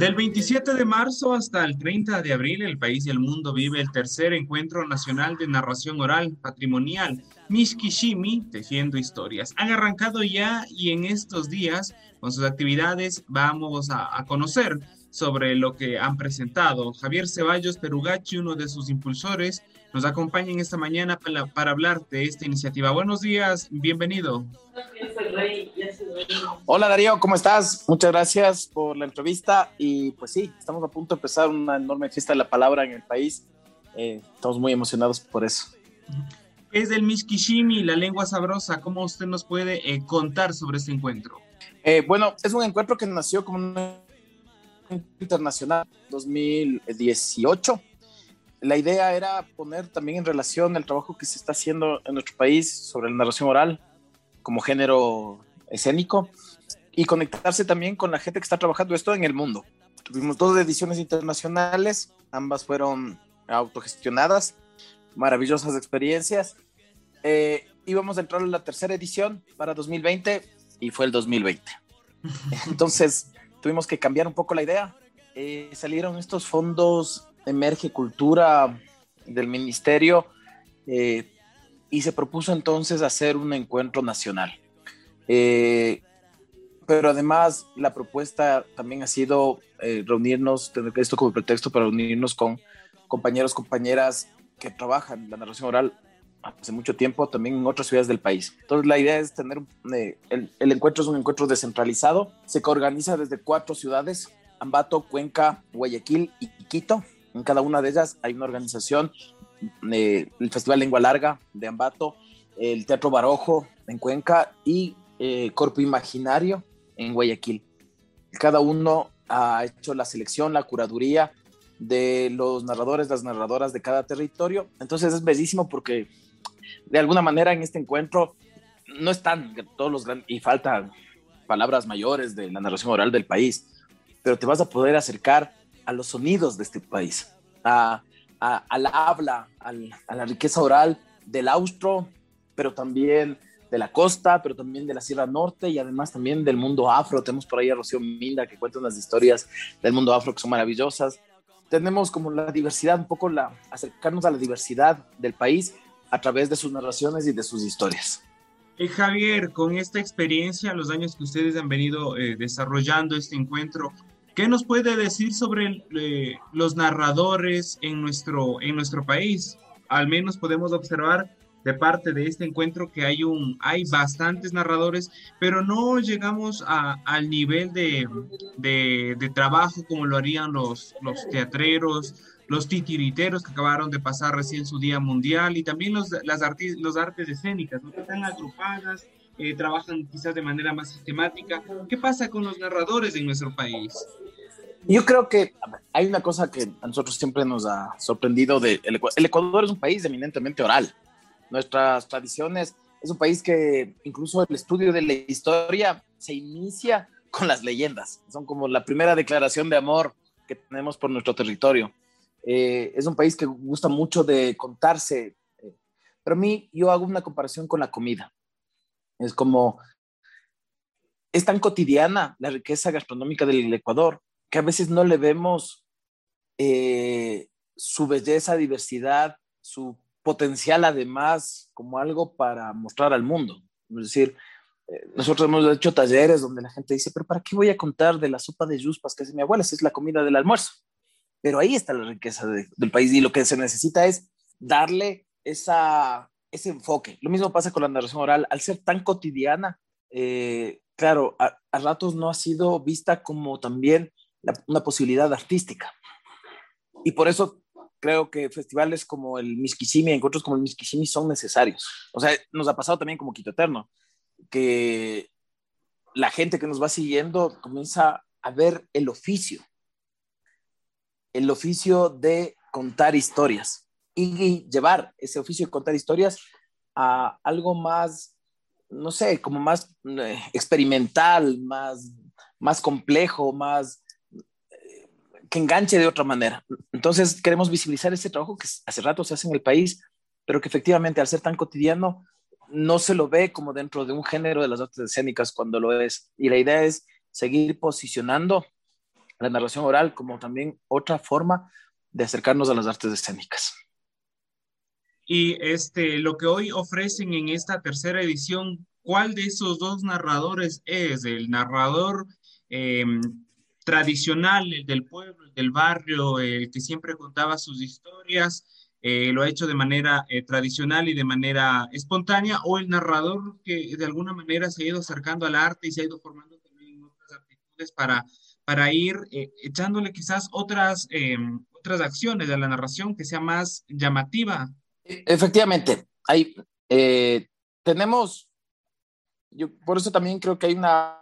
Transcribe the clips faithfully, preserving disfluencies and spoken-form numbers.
Del veintisiete de marzo hasta el treinta de abril, el país y el mundo vive el tercer encuentro nacional de narración oral patrimonial, Mishkishimi, Tejiendo Historias. Han arrancado ya y en estos días, con sus actividades, vamos a, a conocer sobre lo que han presentado. Javier Ceballos Perugachi, uno de sus impulsores, nos acompaña en esta mañana para, para hablar de esta iniciativa. Buenos días, bienvenido. Hola Darío, ¿cómo estás? Muchas gracias por la entrevista y pues sí, estamos a punto de empezar una enorme fiesta de la palabra en el país. Eh, estamos muy emocionados por eso. ¿Qué es el Mishkishimi, la lengua sabrosa? ¿Cómo usted nos puede eh, contar sobre este encuentro? Eh, bueno, es un encuentro que nació como un encuentro internacional en dos mil dieciocho. La idea era poner también en relación el trabajo que se está haciendo en nuestro país sobre la narración oral como género escénico y conectarse también con la gente que está trabajando esto en el mundo. Tuvimos dos ediciones internacionales, ambas fueron autogestionadas, maravillosas experiencias. Eh, íbamos a entrar en la tercera edición para dos mil veinte y fue el dos mil veinte. Entonces tuvimos que cambiar un poco la idea. Eh, salieron estos fondos Emerge Cultura del Ministerio eh, y se propuso entonces hacer un encuentro nacional. Eh, pero además la propuesta también ha sido eh, reunirnos, tener esto como pretexto para reunirnos con compañeros, compañeras que trabajan la narración oral hace mucho tiempo también en otras ciudades del país. Entonces la idea es tener, eh, el, el encuentro es un encuentro descentralizado, se organiza desde cuatro ciudades, Ambato, Cuenca, Guayaquil y Quito. En cada una de ellas hay una organización, eh, el Festival Lengua Larga de Ambato, el Teatro Barojo en Cuenca y eh, Corpo Imaginario en Guayaquil. Cada uno ha hecho la selección, la curaduría de los narradores, las narradoras de cada territorio. Entonces es bellísimo porque de alguna manera en este encuentro no están todos los grandes, y faltan palabras mayores de la narración oral del país, pero te vas a poder acercar a los sonidos de este país, a, a, a la habla, al, a la riqueza oral del austro, pero también de la costa, pero también de la Sierra Norte y además también del mundo afro. Tenemos por ahí a Rocío Minda que cuenta unas historias del mundo afro que son maravillosas. Tenemos como la diversidad, un poco la, acercarnos a la diversidad del país a través de sus narraciones y de sus historias. Eh, Javier, con esta experiencia, los años que ustedes han venido eh, desarrollando este encuentro, ¿qué nos puede decir sobre eh, los narradores en nuestro, en nuestro país? Al menos podemos observar de parte de este encuentro que hay, un, hay bastantes narradores, pero no llegamos a, al nivel de, de, de trabajo como lo harían los, los teatreros, los titiriteros que acabaron de pasar recién su Día Mundial y también los, las arti los artes escénicas, ¿no? Que están agrupadas, eh, trabajan quizás de manera más sistemática. ¿Qué pasa con los narradores en nuestro país? Yo creo que hay una cosa que a nosotros siempre nos ha sorprendido. De el, Ecuador. El Ecuador es un país eminentemente oral. Nuestras tradiciones, es un país que incluso el estudio de la historia se inicia con las leyendas. Son como la primera declaración de amor que tenemos por nuestro territorio. Eh, es un país que gusta mucho de contarse. Eh, pero a mí, yo hago una comparación con la comida. Es como, es tan cotidiana la riqueza gastronómica del Ecuador que a veces no le vemos eh, su belleza, diversidad, su potencial además como algo para mostrar al mundo. Es decir, eh, nosotros hemos hecho talleres donde la gente dice, pero ¿para qué voy a contar de la sopa de yuspas que hace mi abuela? Esa es la comida del almuerzo. Pero ahí está la riqueza de, del país y lo que se necesita es darle esa, ese enfoque. Lo mismo pasa con la narración oral. Al ser tan cotidiana, eh, claro, a, a ratos no ha sido vista como también la, una posibilidad artística. Y por eso creo que festivales como el Mishkishimi, encuentros como el Mishkishimi son necesarios. O sea, nos ha pasado también como Quito Eterno, que la gente que nos va siguiendo comienza a ver el oficio, el oficio de contar historias y llevar ese oficio de contar historias a algo más, no sé, como más eh, experimental, más, más complejo, más que enganche de otra manera. Entonces queremos visibilizar ese trabajo que hace rato se hace en el país, pero que efectivamente al ser tan cotidiano no se lo ve como dentro de un género de las artes escénicas cuando lo es. Y la idea es seguir posicionando la narración oral como también otra forma de acercarnos a las artes escénicas. Y este, lo que hoy ofrecen en esta tercera edición, ¿cuál de esos dos narradores es? ¿El narrador eh, tradicional, el del pueblo, el del barrio, el que siempre contaba sus historias, eh, lo ha hecho de manera eh, tradicional y de manera espontánea, o el narrador que de alguna manera se ha ido acercando al arte y se ha ido formando también otras aptitudes para, para ir eh, echándole quizás otras, eh, otras acciones a la narración que sea más llamativa? Efectivamente, hay, eh, tenemos, yo por eso también creo que hay una,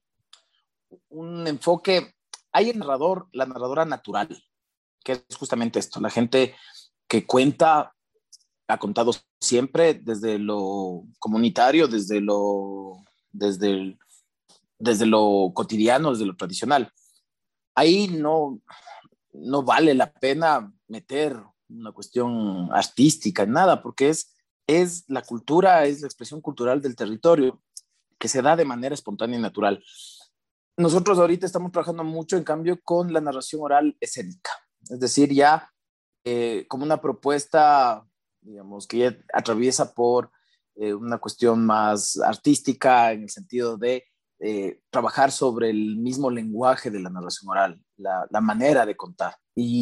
un enfoque, hay el narrador, la narradora natural, que es justamente esto, la gente que cuenta, ha contado siempre desde lo comunitario, desde lo, desde el, desde lo cotidiano, desde lo tradicional. Ahí no, no vale la pena meter una cuestión artística, nada, porque es, es la cultura, es la expresión cultural del territorio que se da de manera espontánea y natural. Nosotros ahorita estamos trabajando mucho, en cambio, con la narración oral escénica, es decir, ya eh, como una propuesta, digamos, que ya atraviesa por eh, una cuestión más artística en el sentido de eh, trabajar sobre el mismo lenguaje de la narración oral, la, la manera de contar.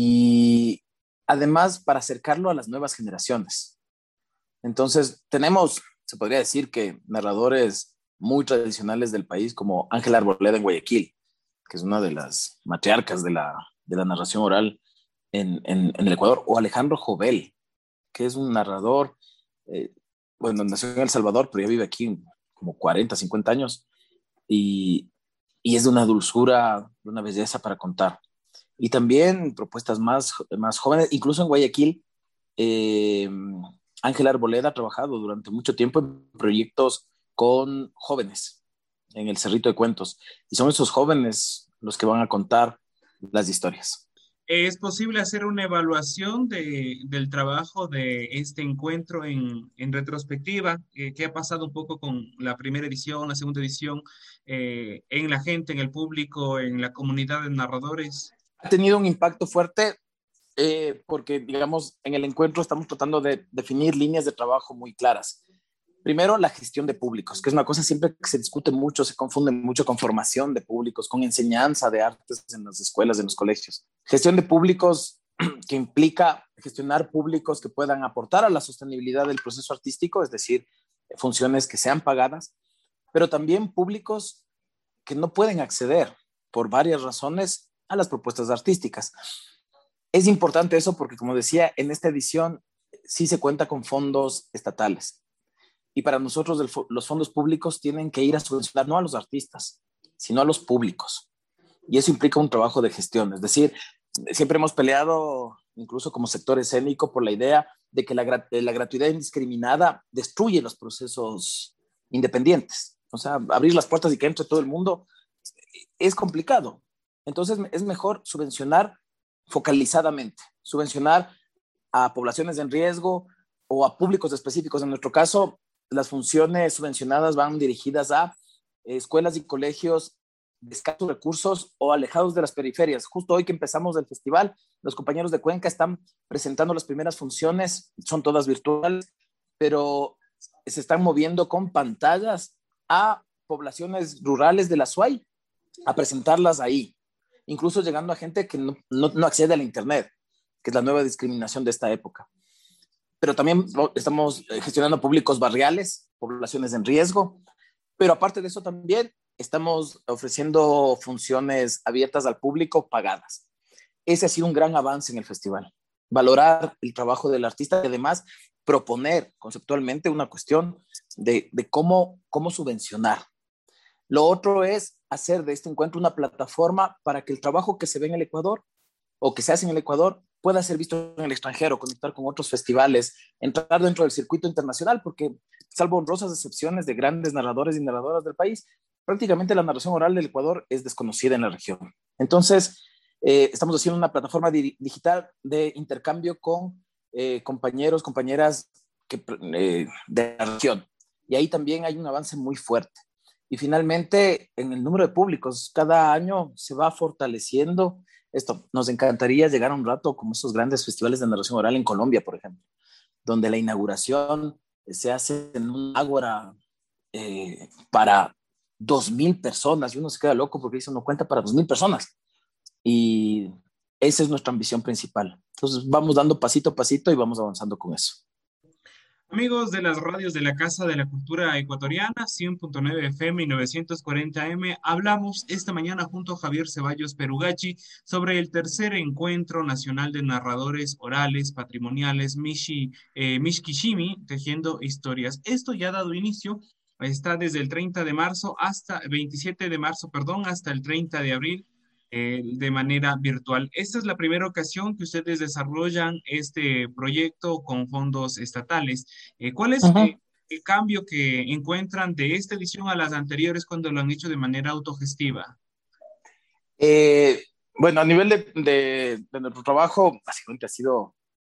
Y además para acercarlo a las nuevas generaciones. Entonces, tenemos, se podría decir que narradores muy tradicionales del país, como Ángela Arboleda en Guayaquil, que es una de las matriarcas de la, de la narración oral en, en, en el Ecuador, o Alejandro Jovel, que es un narrador, eh, bueno, nació en El Salvador, pero ya vive aquí como cuarenta, cincuenta años, y, y es de una dulzura, de una belleza para contar. Y también propuestas más, más jóvenes, incluso en Guayaquil, eh, Ángela Arboleda ha trabajado durante mucho tiempo en proyectos con jóvenes en el Cerrito de Cuentos, y son esos jóvenes los que van a contar las historias. ¿Es posible hacer una evaluación de, del trabajo de este encuentro en, en retrospectiva? Eh, ¿qué ha pasado un poco con la primera edición, la segunda edición, eh, en la gente, en el público, en la comunidad de narradores? Ha tenido un impacto fuerte eh, porque, digamos, en el encuentro estamos tratando de definir líneas de trabajo muy claras. Primero, la gestión de públicos, que es una cosa siempre que se discute mucho, se confunde mucho con formación de públicos, con enseñanza de artes en las escuelas, en los colegios. Gestión de públicos que implica gestionar públicos que puedan aportar a la sostenibilidad del proceso artístico, es decir, funciones que sean pagadas, pero también públicos que no pueden acceder por varias razones a las propuestas artísticas. Es importante eso porque, como decía, en esta edición sí se cuenta con fondos estatales. Y para nosotros el, los fondos públicos tienen que ir a subvencionar no a los artistas, sino a los públicos. Y eso implica un trabajo de gestión. Es decir, siempre hemos peleado, incluso como sector escénico, por la idea de que la, la gratuidad indiscriminada destruye los procesos independientes. O sea, abrir las puertas y que entre todo el mundo es complicado. Entonces es mejor subvencionar focalizadamente, subvencionar a poblaciones en riesgo o a públicos específicos. En nuestro caso, las funciones subvencionadas van dirigidas a escuelas y colegios de escasos recursos o alejados de las periferias. Justo hoy que empezamos el festival, los compañeros de Cuenca están presentando las primeras funciones, son todas virtuales, pero se están moviendo con pantallas a poblaciones rurales de la SUAY a presentarlas ahí, incluso llegando a gente que no, no, no accede al internet, que es la nueva discriminación de esta época. Pero también estamos gestionando públicos barriales, poblaciones en riesgo, pero aparte de eso también estamos ofreciendo funciones abiertas al público pagadas. Ese ha sido un gran avance en el festival, valorar el trabajo del artista y además proponer conceptualmente una cuestión de, de cómo, cómo subvencionar. Lo otro es hacer de este encuentro una plataforma para que el trabajo que se ve en el Ecuador o que se hace en el Ecuador pueda ser visto en el extranjero, conectar con otros festivales, entrar dentro del circuito internacional, porque salvo honrosas excepciones de grandes narradores y narradoras del país, prácticamente la narración oral del Ecuador es desconocida en la región. Entonces, eh, estamos haciendo una plataforma di- digital de intercambio con eh, compañeros, compañeras que, eh, de la región. Y ahí también hay un avance muy fuerte. Y finalmente, en el número de públicos, cada año se va fortaleciendo esto. Nos encantaría llegar a un rato como esos grandes festivales de narración oral en Colombia, por ejemplo, donde la inauguración se hace en un ágora eh, para dos mil personas, y uno se queda loco porque dice, no cuenta para dos mil personas. Y esa es nuestra ambición principal. Entonces vamos dando pasito a pasito y vamos avanzando con eso. Amigos de las radios de la Casa de la Cultura Ecuatoriana, cien punto nueve F M y novecientos cuarenta A M, hablamos esta mañana junto a Javier Ceballos Perugachi sobre el tercer encuentro nacional de narradores orales patrimoniales Mishi, eh, Mishkishimi, Tejiendo Historias. Esto ya ha dado inicio, está desde el treinta de marzo hasta, veintisiete de marzo, perdón, hasta el treinta de abril eh, de manera virtual. Esta es la primera ocasión que ustedes desarrollan este proyecto con fondos estatales. Eh, ¿cuál es eh, Ajá. el cambio que encuentran de esta edición a las anteriores cuando lo han hecho de manera autogestiva? Eh, bueno, a nivel de, de, de nuestro trabajo, básicamente ha sido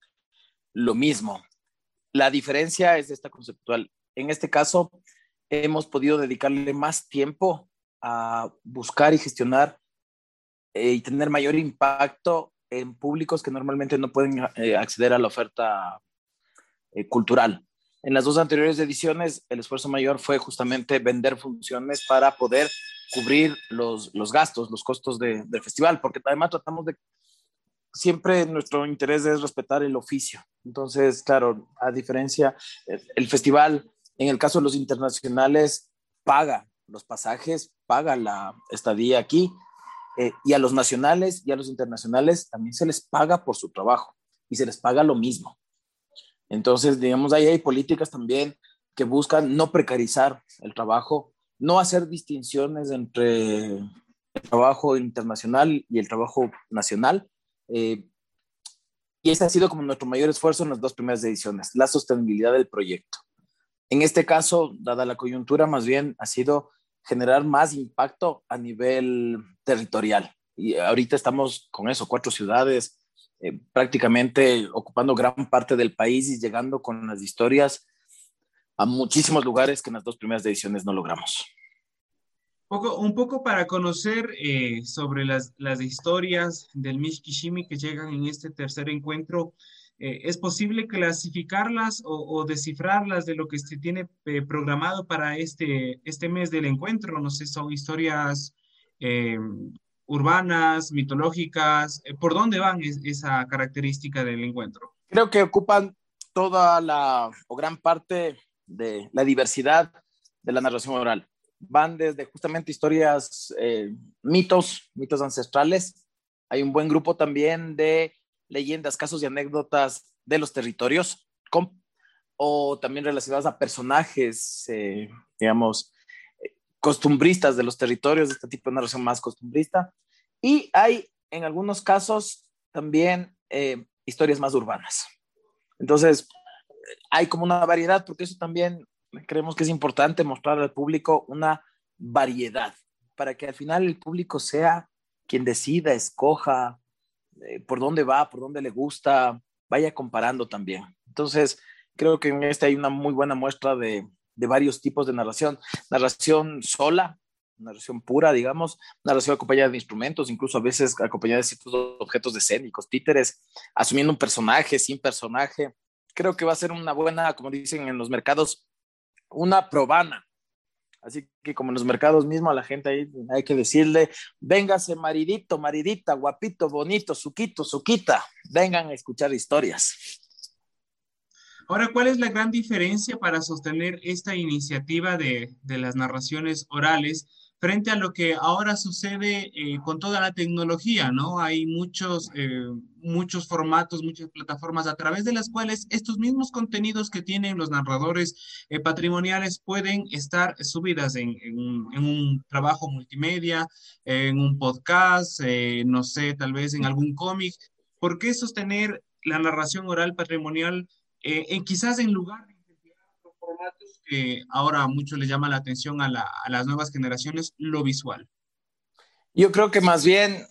lo mismo. La diferencia es esta conceptual. En este caso, hemos podido dedicarle más tiempo a buscar y gestionar eh, y tener mayor impacto en públicos que normalmente no pueden eh, acceder a la oferta eh, cultural. En las dos anteriores ediciones, el esfuerzo mayor fue justamente vender funciones para poder cubrir los, los gastos, los costos de, del festival, porque además tratamos de, siempre nuestro interés es respetar el oficio. Entonces, claro, a diferencia, el, el festival, en el caso de los internacionales, paga los pasajes, paga la estadía aquí, eh, y a los nacionales y a los internacionales también se les paga por su trabajo y se les paga lo mismo. Entonces, digamos, ahí hay políticas también que buscan no precarizar el trabajo, no hacer distinciones entre el trabajo internacional y el trabajo nacional. Eh, y ese ha sido como nuestro mayor esfuerzo en las dos primeras ediciones, la sostenibilidad del proyecto. En este caso, dada la coyuntura, más bien ha sido generar más impacto a nivel territorial. Y ahorita estamos con eso, cuatro ciudades, eh, prácticamente ocupando gran parte del país y llegando con las historias a muchísimos lugares que en las dos primeras ediciones no logramos. Poco, un poco para conocer eh, sobre las, las historias del Mishkishimi que llegan en este tercer encuentro. Eh, ¿es posible clasificarlas o, o descifrarlas de lo que se tiene eh, programado para este, este mes del encuentro? No sé, son historias eh, urbanas, mitológicas. Eh, ¿por dónde van es- esa característica del encuentro? Creo que ocupan toda la, o gran parte de la diversidad de la narración oral. Van desde justamente historias, eh, mitos, mitos ancestrales. Hay un buen grupo también de leyendas, casos y anécdotas de los territorios, con, o también relacionadas a personajes, eh, digamos, eh, costumbristas de los territorios, de este tipo de narración más costumbrista. Y hay en algunos casos también eh, historias más urbanas. Entonces, hay como una variedad, porque eso también creemos que es importante mostrar al público una variedad, para que al final el público sea quien decida, escoja eh, por dónde va, por dónde le gusta, vaya comparando también. Entonces, creo que en este hay una muy buena muestra de, de varios tipos de narración. Narración sola, narración pura, digamos, narración acompañada de instrumentos, incluso a veces acompañada de ciertos objetos escénicos, títeres, asumiendo un personaje, sin personaje. Creo que va a ser una buena, como dicen en los mercados, una probana. Así que como en los mercados mismos a la gente ahí hay que decirle, véngase maridito, maridita, guapito, bonito, suquito, suquita, vengan a escuchar historias. Ahora, ¿cuál es la gran diferencia para sostener esta iniciativa de, de las narraciones orales frente a lo que ahora sucede eh, con toda la tecnología, ¿no? Hay muchos, eh, muchos formatos, muchas plataformas a través de las cuales estos mismos contenidos que tienen los narradores eh, patrimoniales pueden estar subidas en, en un, en un trabajo multimedia, en un podcast, eh, no sé, tal vez en algún cómic. ¿Por qué sostener la narración oral patrimonial? Eh, en, quizás en lugar de investigar los formatos que ahora a mucho le llama la atención a, la, a las nuevas generaciones, lo visual. Yo creo que más bien,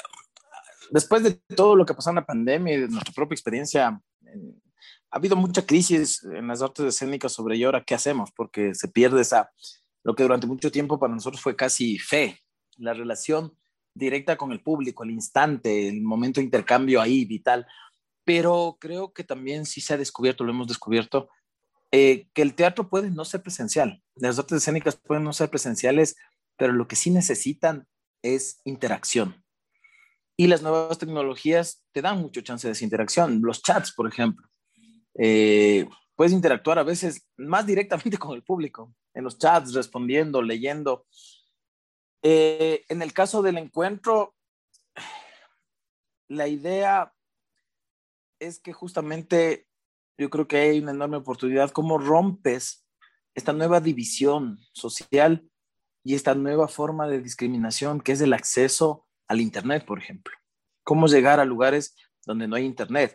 después de todo lo que pasó en la pandemia y de nuestra propia experiencia, eh, ha habido mucha crisis en las artes escénicas sobre y ahora qué hacemos, porque se pierde esa lo que durante mucho tiempo para nosotros fue casi fe, la relación directa con el público, el instante, el momento de intercambio ahí vital. Pero creo que también sí se ha descubierto, lo hemos descubierto, eh, que el teatro puede no ser presencial, las artes escénicas pueden no ser presenciales, pero lo que sí necesitan es interacción. Y las nuevas tecnologías te dan mucho chance de esa interacción. Los chats, por ejemplo. Eh, puedes interactuar a veces más directamente con el público, en los chats, respondiendo, leyendo. Eh, en el caso del encuentro, la idea es que justamente yo creo que hay una enorme oportunidad. ¿Cómo rompes esta nueva división social y esta nueva forma de discriminación que es el acceso al Internet, por ejemplo? ¿Cómo llegar a lugares donde no hay Internet?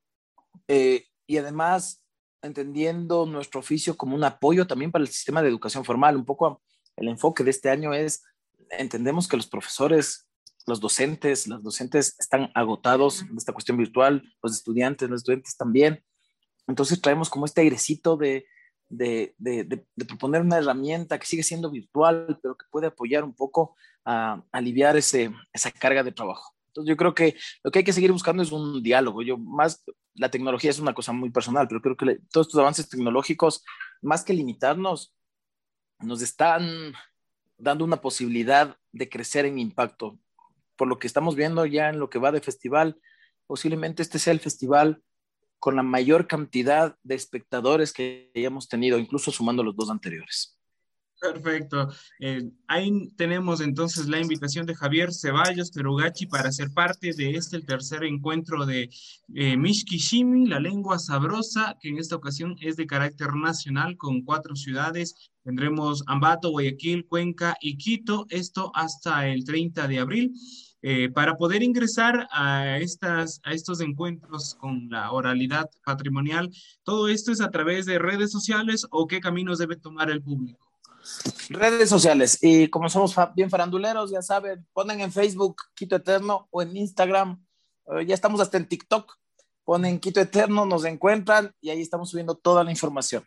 Eh, y además, entendiendo nuestro oficio como un apoyo también para el sistema de educación formal. Un poco el enfoque de este año es, entendemos que los profesores, los docentes, las docentes están agotados de esta cuestión virtual, los estudiantes, los estudiantes también. Entonces traemos como este airecito de, de, de, de, de proponer una herramienta que sigue siendo virtual, pero que puede apoyar un poco a, a aliviar ese, esa carga de trabajo. Entonces yo creo que lo que hay que seguir buscando es un diálogo. Yo más, la tecnología es una cosa muy personal, pero creo que le, todos estos avances tecnológicos, más que limitarnos, nos están dando una posibilidad de crecer en impacto. Por lo que estamos viendo ya en lo que va de festival, posiblemente este sea el festival con la mayor cantidad de espectadores que hayamos tenido, incluso sumando los dos anteriores. Perfecto. Eh, ahí tenemos entonces la invitación de Javier Ceballos Terugachi para ser parte de este, el tercer encuentro de eh, Mishkishimi, la lengua sabrosa, que en esta ocasión es de carácter nacional con cuatro ciudades. Tendremos Ambato, Guayaquil, Cuenca y Quito, esto hasta el treinta de abril. Eh, para poder ingresar a, estas, a estos encuentros con la oralidad patrimonial, ¿todo esto es a través de redes sociales o qué caminos debe tomar el público? Redes sociales, y como somos fa bien faranduleros, ya saben, ponen en Facebook Quito Eterno o en Instagram, eh, ya estamos hasta en TikTok, ponen Quito Eterno, nos encuentran y ahí estamos subiendo toda la información.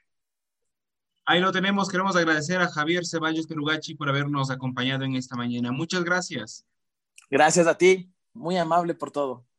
Ahí lo tenemos, queremos agradecer a Javier Ceballos Terugachi por habernos acompañado en esta mañana. Muchas gracias. Gracias a ti, muy amable por todo.